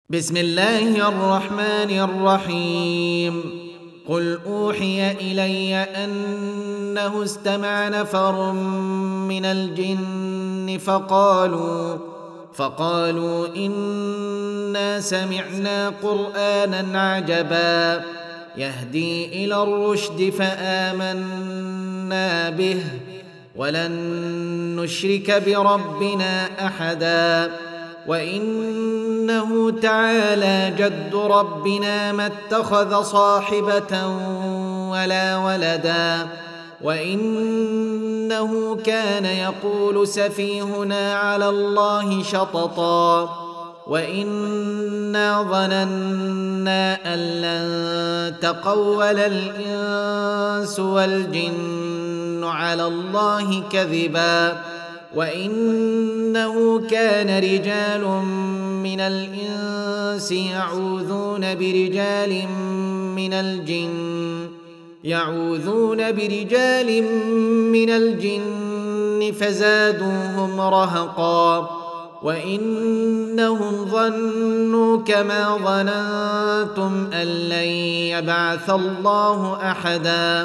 بسم الله الرحمن الرحيم. قل أوحي إلي أنه استمع نفر من الجن فقالوا إنا سمعنا قرآنا عجبا يهدي إلى الرشد فآمنا به ولن نشرك بربنا أحدا وإنه تعالى جد ربنا ما اتخذ صاحبة ولا ولدا وإنه كان يقول سفيهنا على الله شططا وإنا ظننا أن لن تقول الإنس والجن على الله كذبا وإنه كان رجال من الإنس يعوذون برجال من الجن فزادوهم رهقا وإنهم ظنوا كما ظننتم أن لن يبعث الله أحدا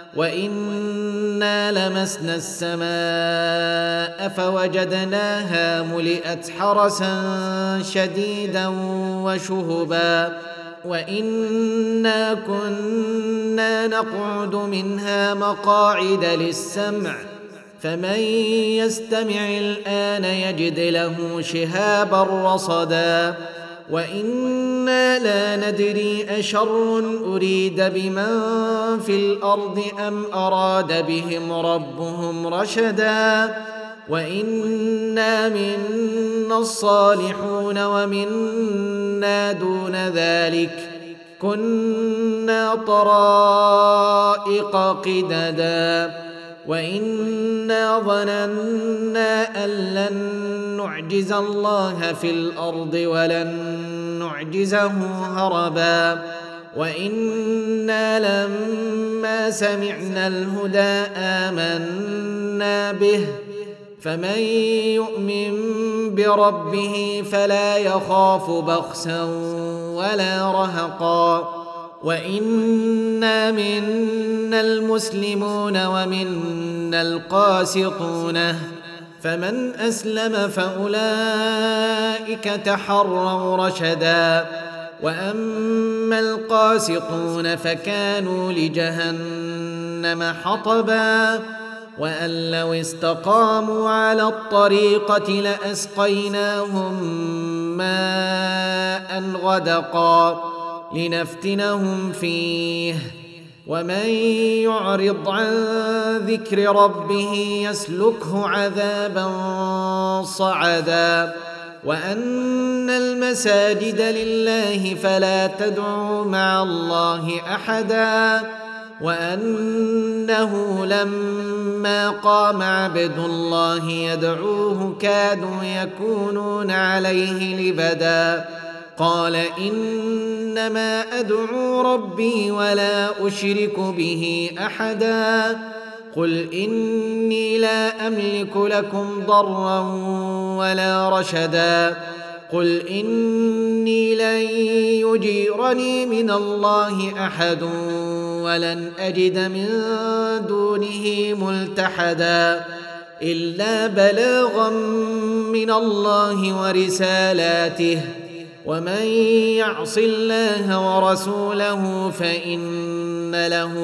وإنا لمسنا السماء فوجدناها ملئت حرسا شديدا وشهبا وإنا كنا نقعد منها مقاعد للسمع فمن يستمع الآن يجد له شهابا رصدا وإنا لا ندري أشر أريد بمن في الأرض أم أراد بهم ربهم رشدا وإنا منا الصالحون ومنا دون ذلك كنا طرائق قددا وإنا ظننا أن لن نعجز الله في الأرض ولن نعجزه هربا وإنا لما سمعنا الهدى آمنا به فمن يؤمن بربه فلا يخاف بخسا ولا رهقا وإنا منا المسلمون ومنا القاسطون فمن أسلم فأولئك تحروا رشدا وأما القاسطون فكانوا لجهنم حطبا وأن لو استقاموا على الطريقة لأسقيناهم ماء غدقا لنفتنهم فيه ومن يعرض عن ذكر ربه يسلكه عذابا صعدا وأن المساجد لله فلا تدعوا مع الله أحدا وأنه لما قام عبد الله يدعوه كادوا يكونون عليه لبدا قال إنما أدعو ربي ولا أشرك به أحدا قل إني لا أملك لكم ضرا ولا رشدا قل إني لن يجيرني من الله أحد ولن أجد من دونه ملتحدا إلا بلاغا من الله ورسالاته ومن يعص الله ورسوله فإن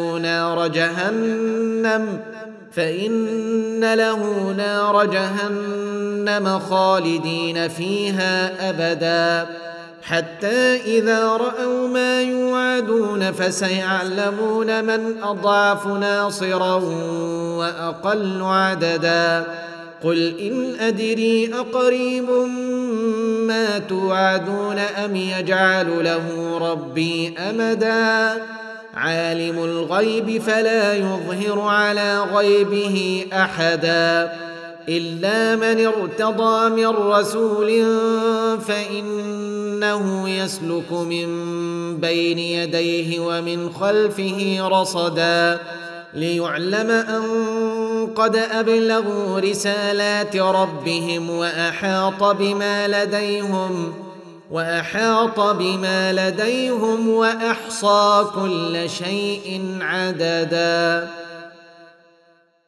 له نار جهنم خالدين فيها أبدا حتى إذا رأوا ما يوعدون فسيعلمون من أضعف ناصرا وأقل عددا قل إن أدري أقريب ما توعدون أم يجعل له ربي أمدا عالم الغيب فلا يظهر على غيبه أحدا إلا من ارتضى من رسول فإنه يسلك من بين يديه ومن خلفه رصدا ليعلم أن قد أبلغوا رسالات ربهم وأحاط بما لديهم واحاط بما لديهم واحصى كل شيء عددا